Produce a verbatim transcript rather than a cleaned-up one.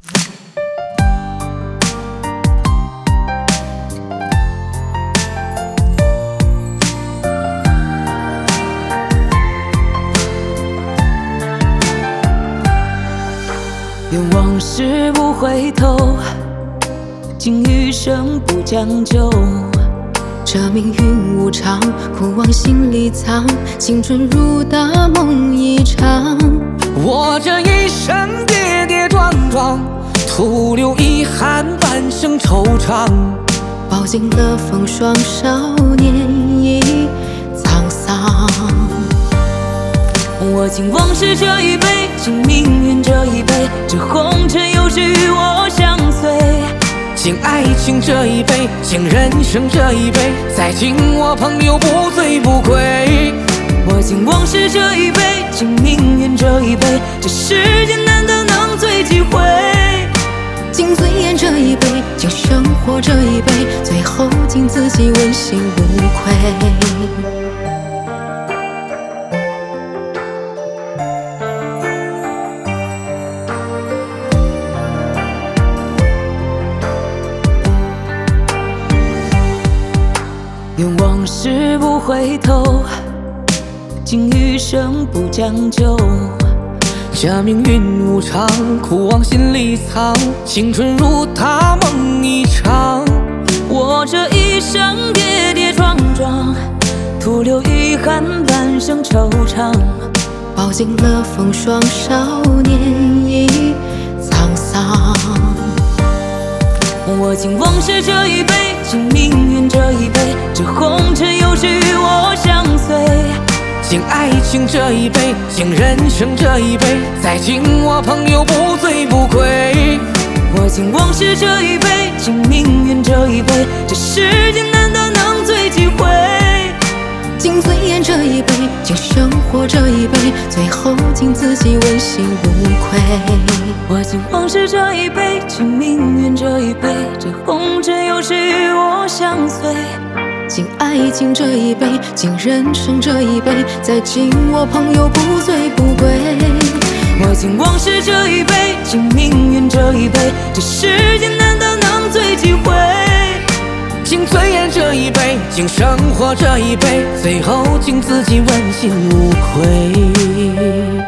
愿往事不回头，敬余生不将就。 这命运无常，苦往心里藏，青春如大梦一场。 我这一生跌跌撞撞，徒留遗憾，半生惆怅。 饱经了风霜，少年已沧桑。 我敬往事这一杯，敬命运这一杯，这红尘有时与我相随。 敬爱情这一杯，敬人生这一杯，再敬我朋友不醉不归。 我敬往事这一杯，敬命运这一杯，这世间难得能醉几回。 敬尊严这一杯，敬生活这一杯，最后敬自己问心无愧。 愿往事不回头，敬余生不将就。 这命运无常，苦往心里藏，青春如大梦一场。 我这一生跌跌撞撞，徒留遗憾，半生惆怅。 饱经了风霜，少年已沧桑。 我敬往事这一杯，敬命运这一杯，这红尘有时与我相随。 敬爱情这一杯，敬人生这一杯，再敬我朋友不醉不归。 我敬往事这一杯，敬命运这一杯，这世间难得能醉几回。 敬尊严这一杯，敬生活这一杯，最后敬自己问心无愧。 我敬往事这一杯，敬命运这一杯，这红尘有时与我相随。 敬爱情这一杯，敬人生这一杯，再敬我朋友不醉不归。 我敬往事这一杯，敬命运这一杯，这世间难得能醉几回。 敬尊严这一杯，敬生活这一杯，最后敬自己问心无愧。